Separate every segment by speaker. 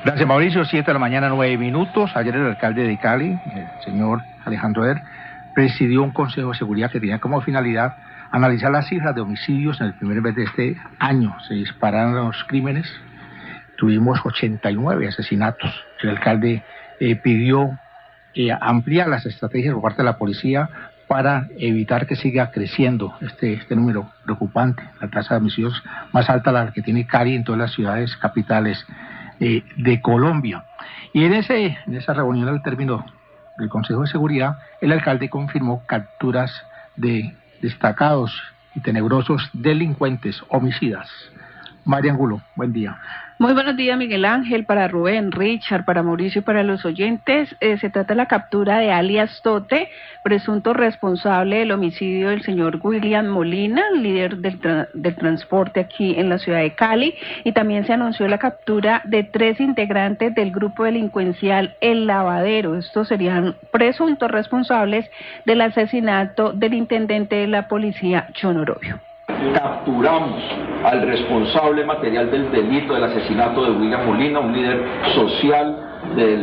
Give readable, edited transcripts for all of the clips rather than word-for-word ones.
Speaker 1: Gracias, Mauricio. 7 de la mañana, 9 minutos. Ayer el alcalde de Cali, el señor Alejandro Eder, presidió un consejo de seguridad que tenía como finalidad analizar las cifras de homicidios en el primer mes de este año. Se dispararon los crímenes, tuvimos 89 asesinatos. El alcalde pidió ampliar las estrategias por parte de la policía para evitar que siga creciendo este número preocupante, la tasa de homicidios más alta la que tiene Cali en todas las ciudades capitales de Colombia. Y en esa reunión al término del Consejo de Seguridad, el alcalde confirmó capturas de destacados y tenebrosos delincuentes homicidas. María Angulo, buen día.
Speaker 2: Muy buenos días, Miguel Ángel, para Rubén, Richard, para Mauricio y para los oyentes. Se trata de la captura de alias Tote, presunto responsable del homicidio del señor William Molina, líder del transporte aquí en la ciudad de Cali, y también se anunció la captura de 3 integrantes del grupo delincuencial El Lavadero. Estos serían presuntos responsables del asesinato del intendente de la policía, John Orobio.
Speaker 3: Capturamos al responsable material del delito del asesinato de William Molina, un líder social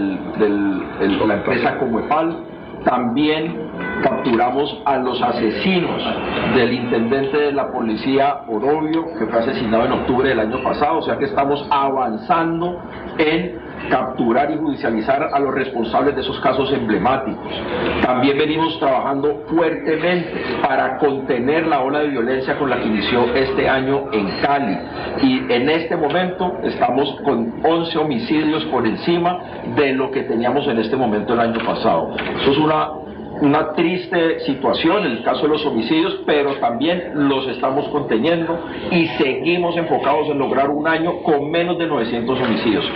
Speaker 3: de la empresa Comepal. También capturamos a los asesinos del intendente de la policía Orobio, que fue asesinado en octubre del año pasado. O sea que estamos avanzando en capturar y judicializar a los responsables de esos casos emblemáticos. También venimos trabajando fuertemente para contener la ola de violencia con la que inició este año en Cali. Y en este momento estamos con 11 homicidios por encima de lo que teníamos en este momento el año pasado. Eso es una triste situación en el caso de los homicidios, pero también los estamos conteniendo y seguimos enfocados en lograr un año con menos de 900 homicidios.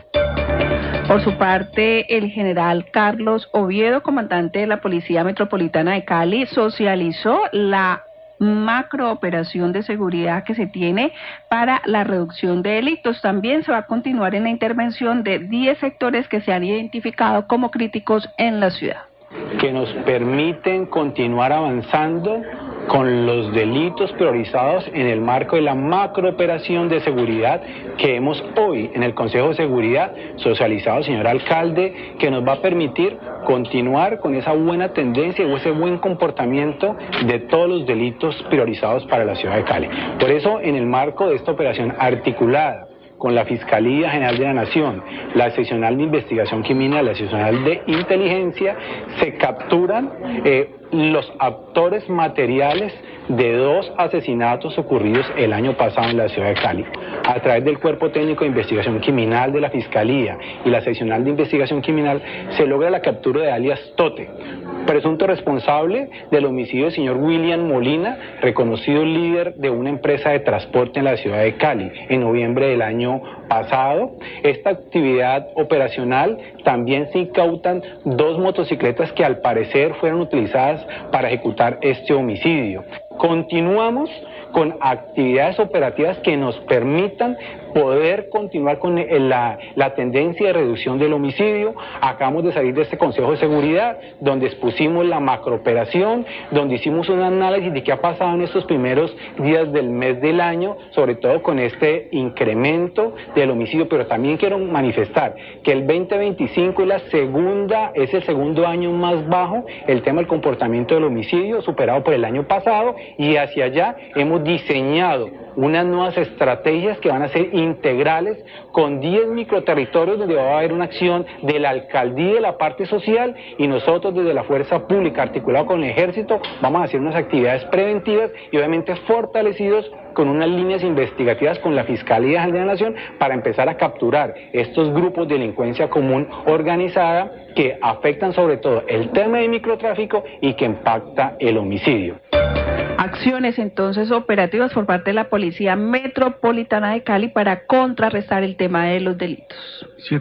Speaker 2: Por su parte, el general Carlos Oviedo, comandante de la Policía Metropolitana de Cali, socializó la macrooperación de seguridad que se tiene para la reducción de delitos. También se va a continuar en la intervención de 10 sectores que se han identificado como críticos en la ciudad,
Speaker 4: que nos permiten continuar avanzando con los delitos priorizados en el marco de la macrooperación de seguridad que hemos hoy en el Consejo de Seguridad socializado, señor alcalde, que nos va a permitir continuar con esa buena tendencia y ese buen comportamiento de todos los delitos priorizados para la ciudad de Cali. Por eso, en el marco de esta operación articulada con la Fiscalía General de la Nación, la Seccional de Investigación Criminal, la Seccional de Inteligencia, se capturan los actores materiales de 2 asesinatos ocurridos el año pasado en la ciudad de Cali. A través del Cuerpo Técnico de Investigación Criminal de la Fiscalía y la Seccional de Investigación Criminal se logra la captura de alias Tote, presunto responsable del homicidio del señor William Molina, reconocido líder de una empresa de transporte en la ciudad de Cali en noviembre del año pasado. Esta actividad operacional también se incautan 2 motocicletas que al parecer fueron utilizadas para ejecutar este homicidio. Continuamos con actividades operativas que nos permitan poder continuar con la tendencia de reducción del homicidio. Acabamos de salir de este Consejo de Seguridad, donde expusimos la macrooperación, donde hicimos un análisis de qué ha pasado en estos primeros días del mes del año, sobre todo con este incremento del homicidio, pero también quiero manifestar que el 2025 es el segundo año más bajo, el tema del comportamiento del homicidio, superado por el año pasado, y hacia allá hemos diseñado unas nuevas estrategias que van a ser integrales con 10 microterritorios donde va a haber una acción de la alcaldía y de la parte social, y nosotros desde la fuerza pública articulado con el ejército vamos a hacer unas actividades preventivas y obviamente fortalecidos con unas líneas investigativas con la Fiscalía General de la Nación para empezar a capturar estos grupos de delincuencia común organizada que afectan sobre todo el tema de microtráfico y que impacta el homicidio.
Speaker 2: Acciones entonces operativas por parte de la Policía Metropolitana de Cali para contrarrestar el tema de los delitos.